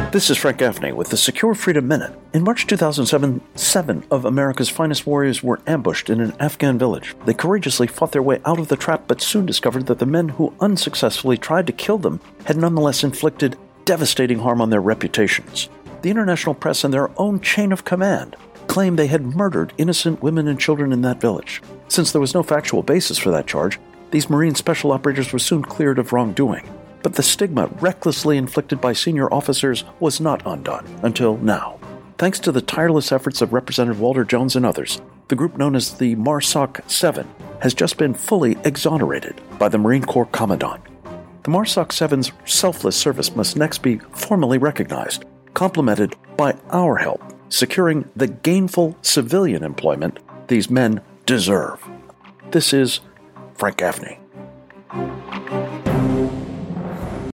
This is Frank Gaffney with the Secure Freedom Minute. In March 2007, 7 of America's finest warriors were ambushed in an Afghan village. They courageously fought their way out of the trap, but soon discovered that the men who unsuccessfully tried to kill them had nonetheless inflicted devastating harm on their reputations. The international press and their own chain of command claimed they had murdered innocent women and children in that village. Since there was no factual basis for that charge, these Marine special operators were soon cleared of wrongdoing. But the stigma recklessly inflicted by senior officers was not undone until now. Thanks to the tireless efforts of Representative Walter Jones and others, the group known as the MARSOC 7 has just been fully exonerated by the Marine Corps Commandant. The MARSOC 7's selfless service must next be formally recognized, complemented by our help, securing the gainful civilian employment these men deserve. This is Frank Gaffney.